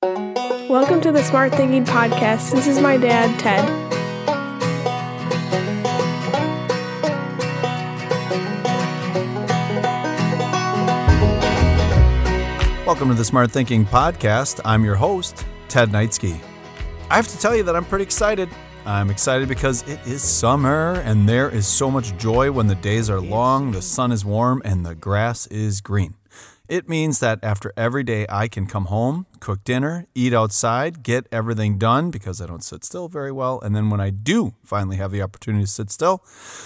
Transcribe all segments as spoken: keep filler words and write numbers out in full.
Welcome to the Smart Thinking Podcast. This is my dad, Ted. Welcome to the Smart Thinking Podcast. I'm your host, Ted Knightsky. I have to tell you that I'm pretty excited. I'm excited because it is summer and there is so much joy when the days are long, the sun is warm, and the grass is green. It means that after every day I can come home, cook dinner, eat outside, get everything done because I don't sit still very well. And then when I do finally have the opportunity to sit still,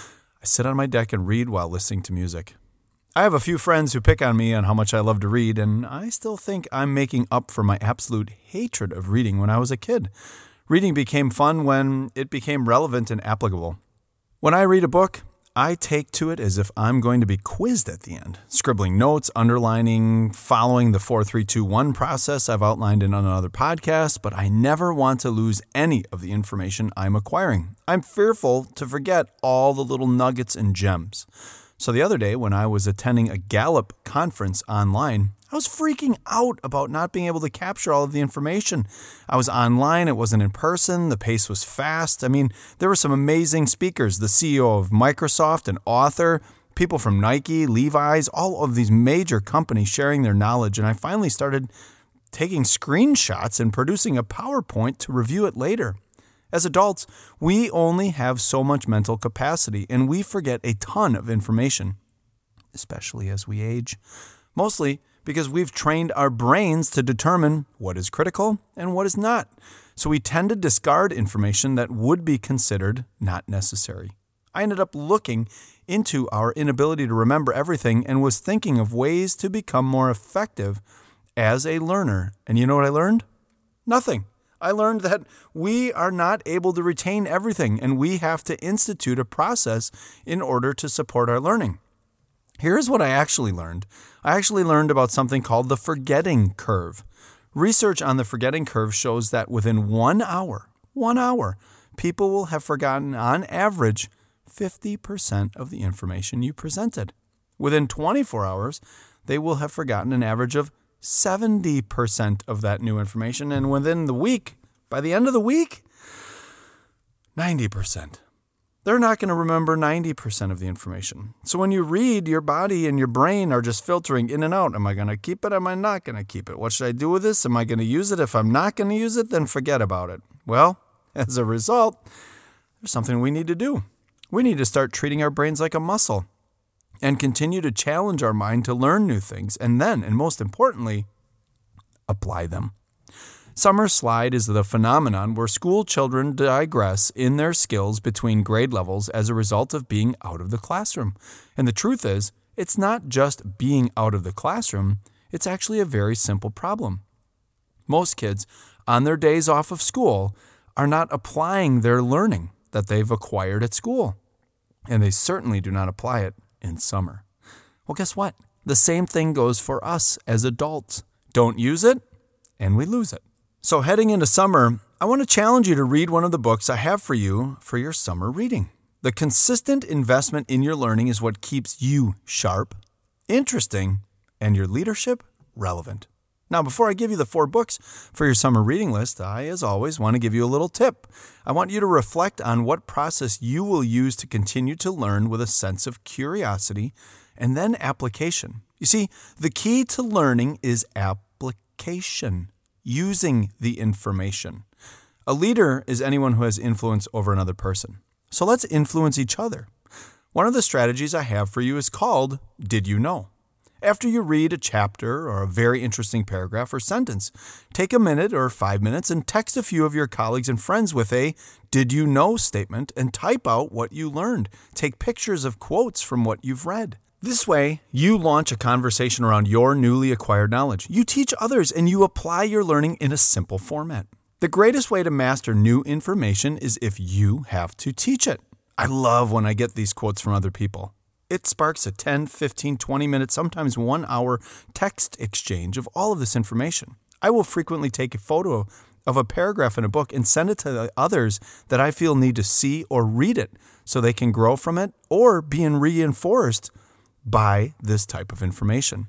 I sit on my deck and read while listening to music. I have a few friends who pick on me on how much I love to read, and I still think I'm making up for my absolute hatred of reading when I was a kid. Reading became fun when it became relevant and applicable. When I read a book, I take to it as if I'm going to be quizzed at the end, scribbling notes, underlining, following the four three two one process I've outlined in another podcast, but I never want to lose any of the information I'm acquiring. I'm fearful to forget all the little nuggets and gems. So the other day when I was attending a Gallup conference online, I was freaking out about not being able to capture all of the information. I was online, it wasn't in person, the pace was fast. I mean, there were some amazing speakers, the C E O of Microsoft, an author, people from Nike, Levi's, all of these major companies sharing their knowledge. And I finally started taking screenshots and producing a PowerPoint to review it later. As adults, we only have so much mental capacity, and we forget a ton of information, especially as we age. Mostly because we've trained our brains to determine what is critical and what is not. So we tend to discard information that would be considered not necessary. I ended up looking into our inability to remember everything and was thinking of ways to become more effective as a learner. And you know what I learned? Nothing. I learned that we are not able to retain everything, and we have to institute a process in order to support our learning. Here's what I actually learned. I actually learned about something called the forgetting curve. Research on the forgetting curve shows that within one hour, one hour, people will have forgotten on average fifty percent of the information you presented. Within twenty-four hours, they will have forgotten an average of seventy percent of that new information. And within the week, by the end of the week, ninety percent. They're not going to remember ninety percent of the information. So when you read, your body and your brain are just filtering in and out. Am I going to keep it? Am I not going to keep it? What should I do with this? Am I going to use it? If I'm not going to use it, then forget about it. Well, as a result, there's something we need to do. We need to start treating our brains like a muscle and continue to challenge our mind to learn new things, and then, and most importantly, apply them. Summer slide is the phenomenon where school children digress in their skills between grade levels as a result of being out of the classroom. And the truth is, it's not just being out of the classroom, it's actually a very simple problem. Most kids, on their days off of school, are not applying their learning that they've acquired at school. And they certainly do not apply it in summer. Well, guess what? The same thing goes for us as adults. Don't use it, and we lose it. So heading into summer, I want to challenge you to read one of the books I have for you for your summer reading. The consistent investment in your learning is what keeps you sharp, interesting, and your leadership relevant. Now, before I give you the four books for your summer reading list, I, as always, want to give you a little tip. I want you to reflect on what process you will use to continue to learn with a sense of curiosity and then application. You see, the key to learning is application, using the information. A leader is anyone who has influence over another person. So let's influence each other. One of the strategies I have for you is called Did You Know? After you read a chapter or a very interesting paragraph or sentence, take a minute or five minutes and text a few of your colleagues and friends with a "Did you know?" statement and type out what you learned. Take pictures of quotes from what you've read. This way, you launch a conversation around your newly acquired knowledge. You teach others and you apply your learning in a simple format. The greatest way to master new information is if you have to teach it. I love when I get these quotes from other people. It sparks a ten, fifteen, twenty minute, sometimes one hour text exchange of all of this information. I will frequently take a photo of a paragraph in a book and send it to the others that I feel need to see or read it so they can grow from it or being reinforced by this type of information.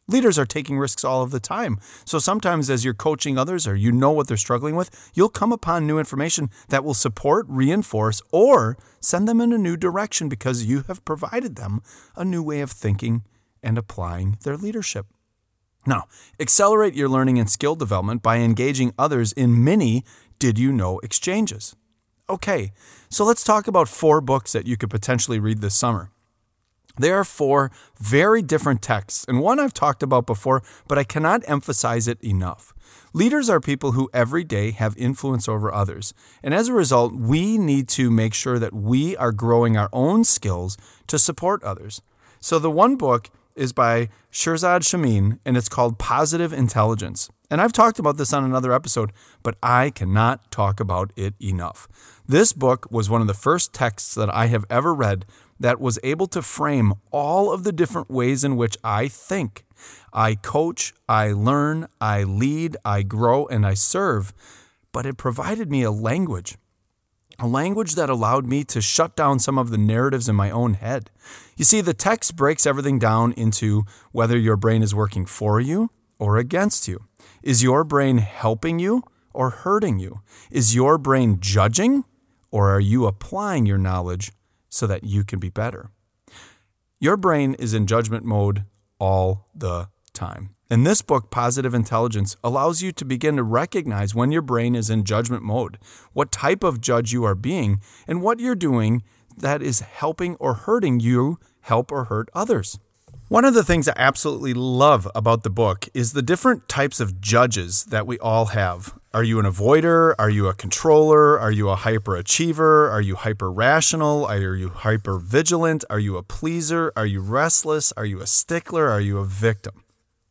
Leaders are taking risks all of the time. So sometimes as you're coaching others or you know what they're struggling with, you'll come upon new information that will support, reinforce, or send them in a new direction because you have provided them a new way of thinking and applying their leadership. Now, accelerate your learning and skill development by engaging others in mini did you know exchanges. Okay, so let's talk about four books that you could potentially read this summer. There are four very different texts, and one I've talked about before, but I cannot emphasize it enough. Leaders are people who every day have influence over others, and as a result, we need to make sure that we are growing our own skills to support others. So the one book is by Shirzad Chamine, and it's called Positive Intelligence. And I've talked about this on another episode, but I cannot talk about it enough. This book was one of the first texts that I have ever read that was able to frame all of the different ways in which I think. I coach, I learn, I lead, I grow, and I serve. But it provided me a language, a language that allowed me to shut down some of the narratives in my own head. You see, the text breaks everything down into whether your brain is working for you or against you. Is your brain helping you or hurting you? Is your brain judging, or are you applying your knowledge so that you can be better? Your brain is in judgment mode all the time. And this book, Positive Intelligence, allows you to begin to recognize when your brain is in judgment mode, what type of judge you are being, and what you're doing that is helping or hurting you help or hurt others. One of the things I absolutely love about the book is the different types of judges that we all have. Are you an avoider? Are you a controller? Are you a hyperachiever? Are you hyper-rational? Are you hyper-vigilant? Are you a pleaser? Are you restless? Are you a stickler? Are you a victim?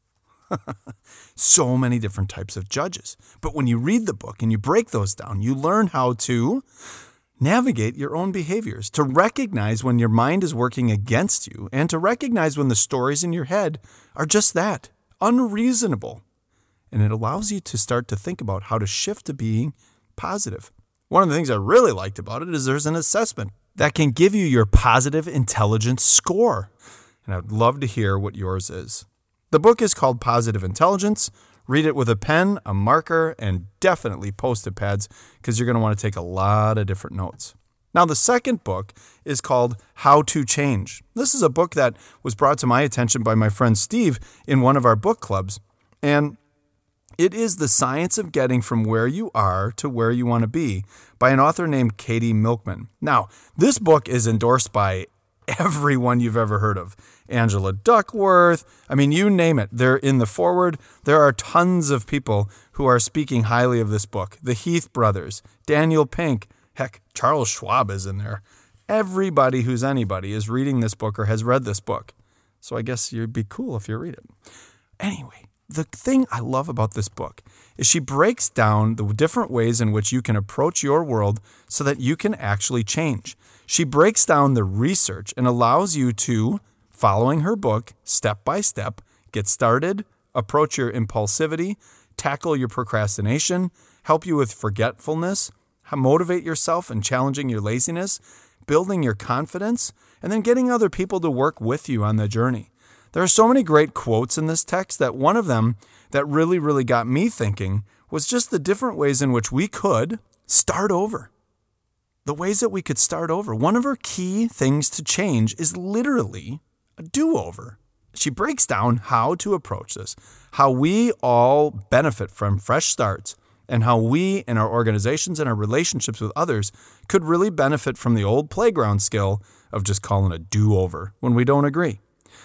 So many different types of judges. But when you read the book and you break those down, you learn how to navigate your own behaviors, to recognize when your mind is working against you, and to recognize when the stories in your head are just that, unreasonable. And it allows you to start to think about how to shift to being positive. One of the things I really liked about it is there's an assessment that can give you your positive intelligence score. And I'd love to hear what yours is. The book is called Positive Intelligence. Read it with a pen, a marker, and definitely Post-it pads because you're going to want to take a lot of different notes. Now, the second book is called How to Change. This is a book that was brought to my attention by my friend Steve in one of our book clubs. And it is the science of getting from where you are to where you want to be by an author named Katie Milkman. Now, this book is endorsed by everyone you've ever heard of. Angela Duckworth, I mean, you name it. They're in the foreword. There are tons of people who are speaking highly of this book. The Heath brothers, Daniel Pink, heck, Charles Schwab is in there. Everybody who's anybody is reading this book or has read this book. So I guess you'd be cool if you read it. Anyway, the thing I love about this book is she breaks down the different ways in which you can approach your world so that you can actually change. She breaks down the research and allows you to, following her book, step by step, get started, approach your impulsivity, tackle your procrastination, help you with forgetfulness, motivate yourself and challenging your laziness, building your confidence, and then getting other people to work with you on the journey. There are so many great quotes in this text that one of them that really, really got me thinking was just the different ways in which we could start over. The ways that we could start over. One of her key things to change is literally a do-over. She breaks down how to approach this, how we all benefit from fresh starts, and how we in our organizations and our relationships with others could really benefit from the old playground skill of just calling a do-over when we don't agree.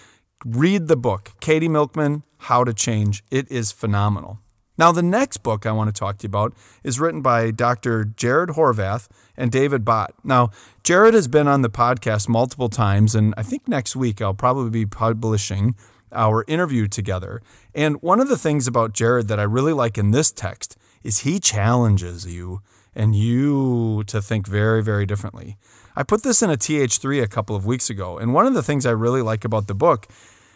Read the book, Katie Milkman, How to Change. It is phenomenal. Now, the next book I want to talk to you about is written by Doctor Jared Horvath and David Bott. Now, Jared has been on the podcast multiple times, and I think next week I'll probably be publishing our interview together. And one of the things about Jared that I really like in this text is he challenges you and you to think very, very differently. I put this in a T H three a couple of weeks ago, and one of the things I really like about the book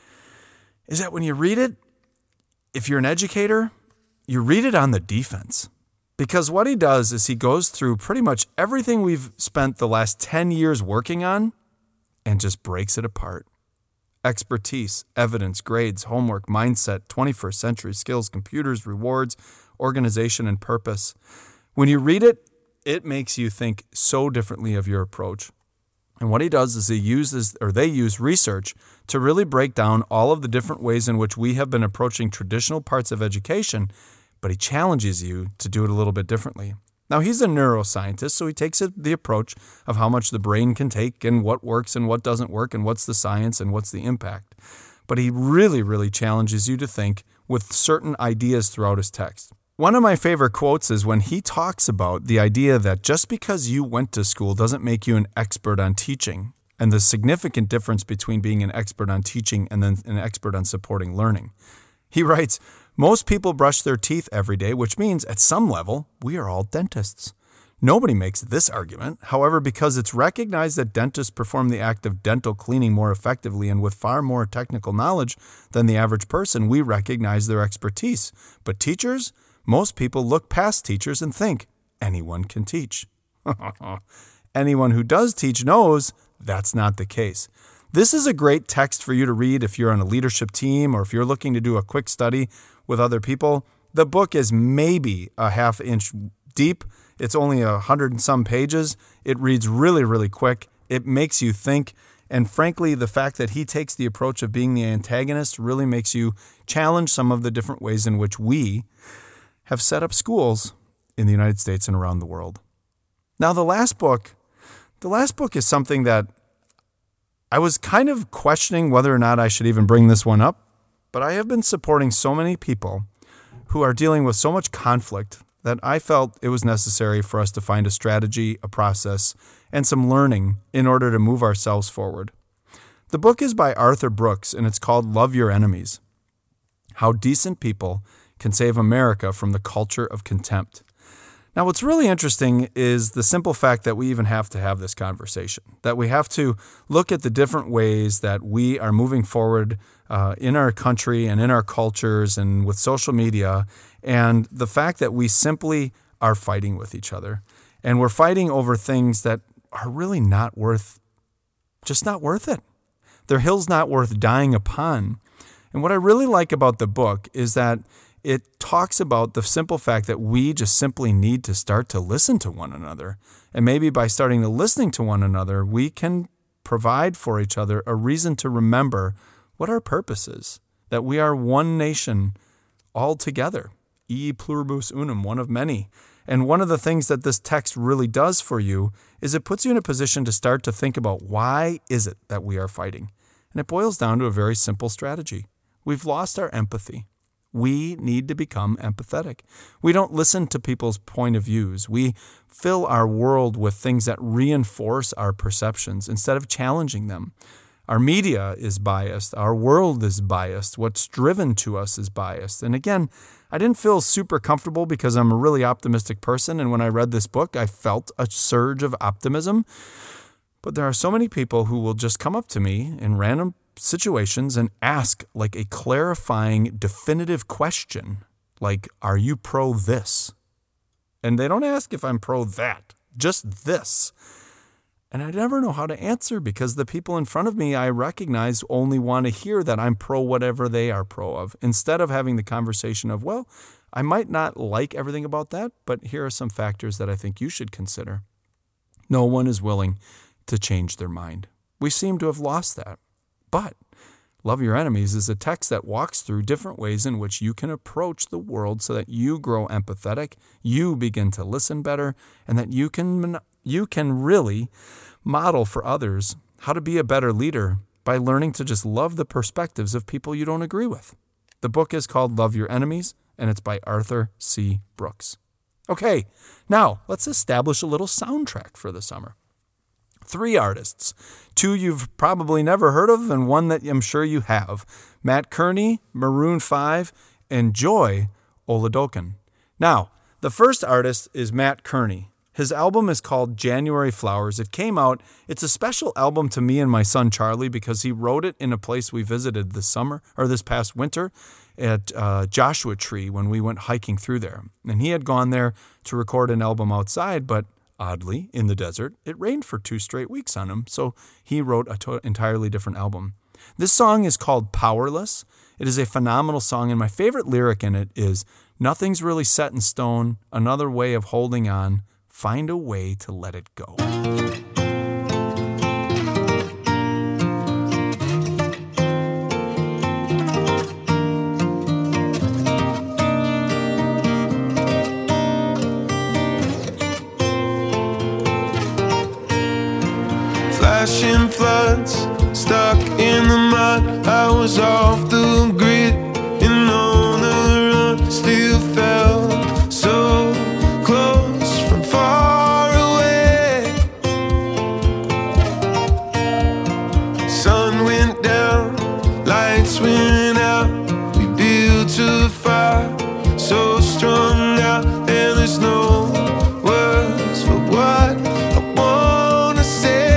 is that when you read it, if you're an educator, you read it on the defense. Because what he does is he goes through pretty much everything we've spent the last ten years working on and just breaks it apart. expertise, evidence, grades, homework, mindset, twenty-first century skills, computers, rewards, organization, and purpose. When you read it, it makes you think so differently of your approach. And what he does is he uses, or they use research to really break down all of the different ways in which we have been approaching traditional parts of education, but he challenges you to do it a little bit differently. Now, he's a neuroscientist, so he takes it, the approach of how much the brain can take and what works and what doesn't work and what's the science and what's the impact. But he really, really challenges you to think with certain ideas throughout his text. One of my favorite quotes is when he talks about the idea that just because you went to school doesn't make you an expert on teaching, and the significant difference between being an expert on teaching and then an expert on supporting learning. He writes, most people brush their teeth every day, which means at some level, we are all dentists. Nobody makes this argument. However, because it's recognized that dentists perform the act of dental cleaning more effectively and with far more technical knowledge than the average person, we recognize their expertise. But teachers? Most people look past teachers and think, anyone can teach. Anyone who does teach knows that's not the case. This is a great text for you to read if you're on a leadership team or if you're looking to do a quick study with other people. The book is maybe a half inch deep. It's only a hundred and some pages. It reads really, really quick. It makes you think. And frankly, the fact that he takes the approach of being the antagonist really makes you challenge some of the different ways in which we have set up schools in the United States and around the world. Now, the last book, the last book is something that I was kind of questioning whether or not I should even bring this one up, but I have been supporting so many people who are dealing with so much conflict that I felt it was necessary for us to find a strategy, a process, and some learning in order to move ourselves forward. The book is by Arthur Brooks, and it's called Love Your Enemies: How Decent People Can Save America from the Culture of Contempt. Now, what's really interesting is the simple fact that we even have to have this conversation, that we have to look at the different ways that we are moving forward uh, in our country and in our cultures and with social media, and the fact that we simply are fighting with each other. And we're fighting over things that are really not worth, just not worth it. They're hills not worth dying upon. And what I really like about the book is that it talks about the simple fact that we just simply need to start to listen to one another. And maybe by starting to listening to one another, we can provide for each other a reason to remember what our purpose is, that we are one nation all together, e pluribus unum, one of many. And one of the things that this text really does for you is it puts you in a position to start to think about why is it that we are fighting? And it boils down to a very simple strategy. We've lost our empathy. We need to become empathetic. We don't listen to people's point of views. We fill our world with things that reinforce our perceptions instead of challenging them. Our media is biased. Our world is biased. What's driven to us is biased. And again, I didn't feel super comfortable because I'm a really optimistic person. And when I read this book, I felt a surge of optimism. But there are so many people who will just come up to me in random situations and ask like a clarifying, definitive question, like, are you pro this? And they don't ask if I'm pro that, just this. And I never know how to answer because the people in front of me I recognize only want to hear that I'm pro whatever they are pro of, instead of having the conversation of, well, I might not like everything about that, but here are some factors that I think you should consider. No one is willing to change their mind. We seem to have lost that. But Love Your Enemies is a text that walks through different ways in which you can approach the world so that you grow empathetic, you begin to listen better, and that you can you can really model for others how to be a better leader by learning to just love the perspectives of people you don't agree with. The book is called Love Your Enemies, and it's by Arthur C. Brooks. Okay, now let's establish a little soundtrack for the summer. Three artists, two you've probably never heard of and one that I'm sure you have. Matt Kearney, Maroon five, and Joy Oladokun. Now, the first artist is Matt Kearney. His album is called January Flowers. It came out, it's a special album to me and my son Charlie because he wrote it in a place we visited this summer, or this past winter, at uh, Joshua Tree when we went hiking through there. And he had gone there to record an album outside, but oddly, in the desert, it rained for two straight weeks on him, so he wrote an to- entirely different album. This song is called Powerless. It is a phenomenal song, and my favorite lyric in it is, "Nothing's really set in stone, another way of holding on, find a way to let it go." Flashing floods, stuck in the mud. I was off the grid and on the run. Still felt so close from far away. Sun went down, lights went out. We built a fire so strong now, and there's no words for what I wanna say.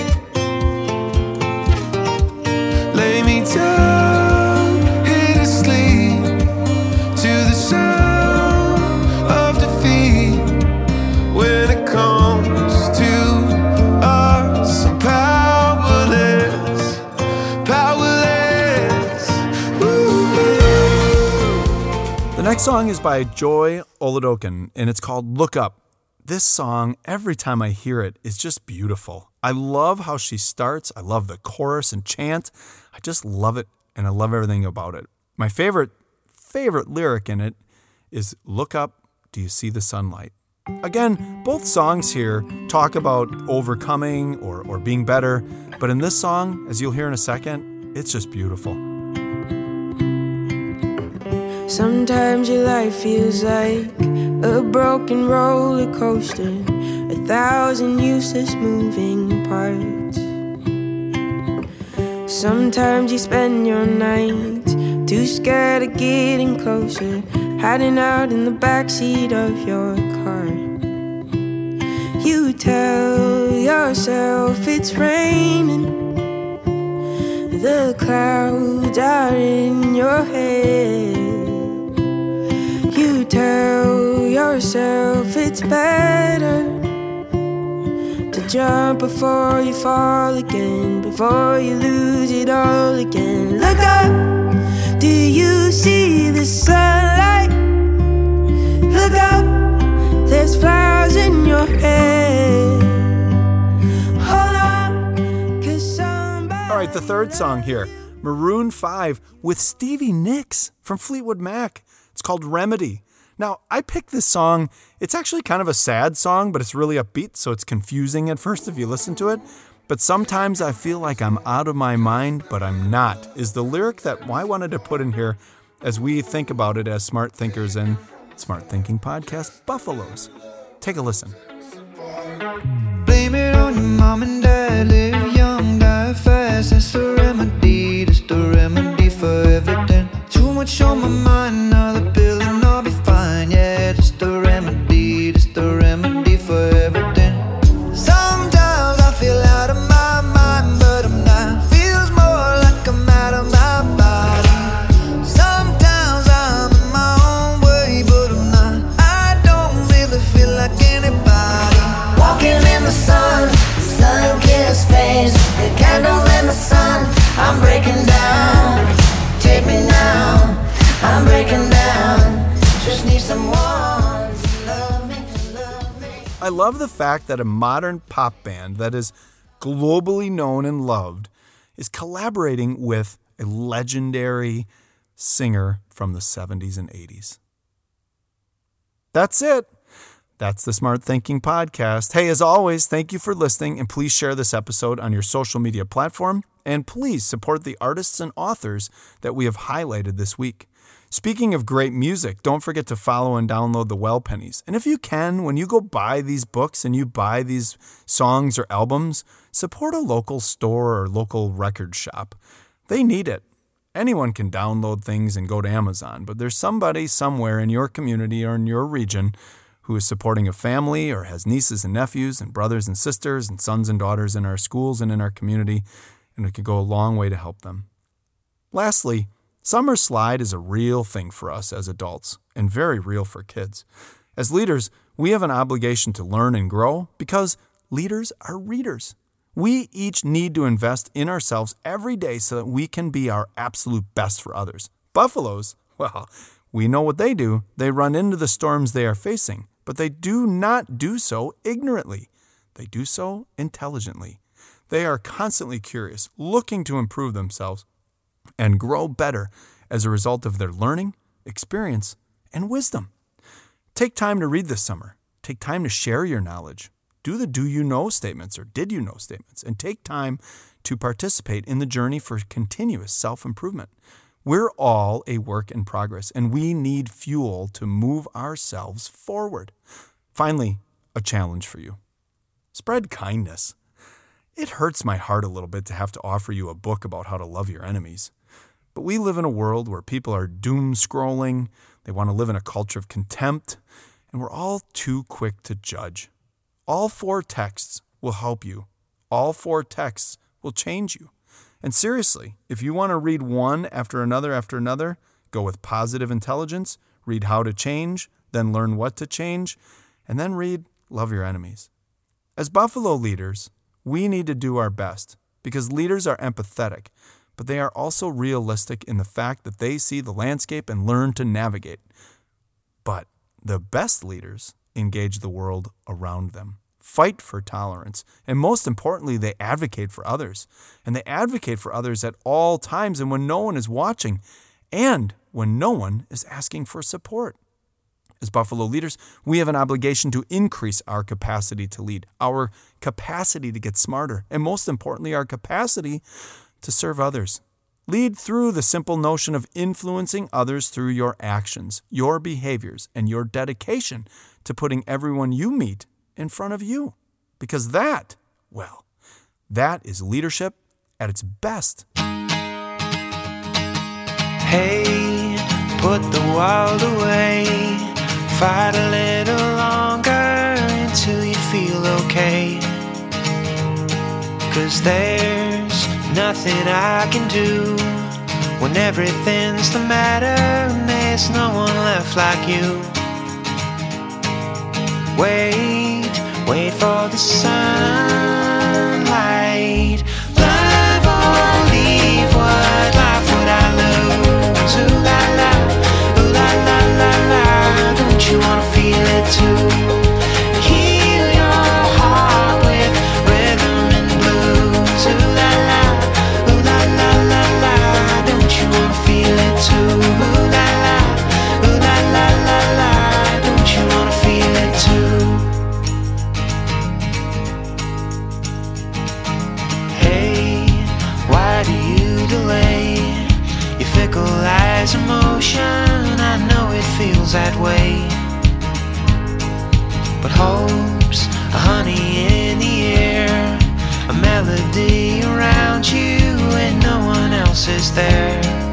Lay me down, here to sleep, to the sound of defeat. When it comes to us, I'm powerless, powerless. Ooh. The next song is by Joy Oladokin, and it's called Look Up. This song, every time I hear it, is just beautiful. I love how she starts. I love the chorus and chant. I just love it, and I love everything about it. My favorite, favorite lyric in it is, "Look up, do you see the sunlight?" Again, both songs here talk about overcoming or, or being better, but in this song, as you'll hear in a second, it's just beautiful. Sometimes your life feels like a broken roller coaster, a thousand useless moving parts. Sometimes you spend your nights too scared of getting closer, hiding out in the backseat of your car. You tell yourself it's raining, the clouds are in your head. You tell yourself it's better to jump before you fall again, before you lose it all again. Look up, do you see the sunlight? Look up, there's flowers in your head. Hold on, 'cause somebody... All right, the third song here, Maroon five with Stevie Nicks from Fleetwood Mac. It's called Remedy. Now, I picked this song. It's actually kind of a sad song, but it's really upbeat, so it's confusing at first if you listen to it. But sometimes I feel like I'm out of my mind, but I'm not, is the lyric that I wanted to put in here as we think about it as smart thinkers and Smart Thinking Podcast Buffaloes. Take a listen. Blame it on your mom and dad. Live young, die fast. That's the remedy. That's the remedy for everything. Too much on my mind now. The pill and I'll be fine. Yeah, that's the remedy. That's the remedy for everything. Sometimes I feel out of my mind, but I'm not. Feels more like I'm out of my body. Sometimes I'm in my own way, but I'm not. I don't really feel like anybody. Walking in the sun, sun-kissed face, the candle in the sun. I'm breaking down, take me now. I'm breaking down, just need someone to love me, to love me. I love the fact that a modern pop band that is globally known and loved is collaborating with a legendary singer from the seventies and eighties. That's it. That's the Smart Thinking Podcast. Hey, as always, thank you for listening, and please share this episode on your social media platform, and please support the artists and authors that we have highlighted this week. Speaking of great music, don't forget to follow and download the Well Pennies. And if you can, when you go buy these books and you buy these songs or albums, support a local store or local record shop. They need it. Anyone can download things and go to Amazon, but there's somebody somewhere in your community or in your region who is supporting a family or has nieces and nephews and brothers and sisters and sons and daughters in our schools and in our community, and it could go a long way to help them. Lastly, Summer Slide is a real thing for us as adults and very real for kids. As leaders, we have an obligation to learn and grow because leaders are readers. We each need to invest in ourselves every day so that we can be our absolute best for others. Buffaloes, well, we know what they do. They run into the storms they are facing, but they do not do so ignorantly. They do so intelligently. They are constantly curious, looking to improve themselves and grow better as a result of their learning, experience, and wisdom. Take time to read this summer. Take time to share your knowledge. Do the do you know statements or did you know statements, and take time to participate in the journey for continuous self-improvement. We're all a work in progress, and we need fuel to move ourselves forward. Finally, a challenge for you. Spread kindness. It hurts my heart a little bit to have to offer you a book about how to love your enemies. But we live in a world where people are doom scrolling, they want to live in a culture of contempt, and we're all too quick to judge. All four texts will help you. All four texts will change you. And seriously, if you want to read one after another after another, go with Positive Intelligence, read How to Change, then learn what to change, and then read Love Your Enemies. As Buffalo leaders, we need to do our best because leaders are empathetic, but they are also realistic in the fact that they see the landscape and learn to navigate. But the best leaders engage the world around them, fight for tolerance, and most importantly, they advocate for others. And they advocate for others at all times and when no one is watching and when no one is asking for support. As Buffalo leaders, we have an obligation to increase our capacity to lead, our capacity to get smarter, and most importantly, our capacity to serve others. Lead through the simple notion of influencing others through your actions, your behaviors, and your dedication to putting everyone you meet in front of you. Because that, well, that is leadership at its best. Hey, put the world away. Fight a little longer until you feel okay. 'Cause there's nothing I can do when everything's the matter and there's no one left like you. Wait, wait for the sunlight. Love or leave, what life would I lose? Ooh la la, ooh la la la la. Don't you wanna feel it too? Heal your heart with rhythm and blues. Ooh la la, ooh la la la la. Don't you wanna feel it too? Ooh la la, ooh la la la la. Don't you wanna feel it too? Hey, why do you delay? You fickle as emotion, I know it feels that way. But hope's a honey in the air, a melody around you and no one else is there.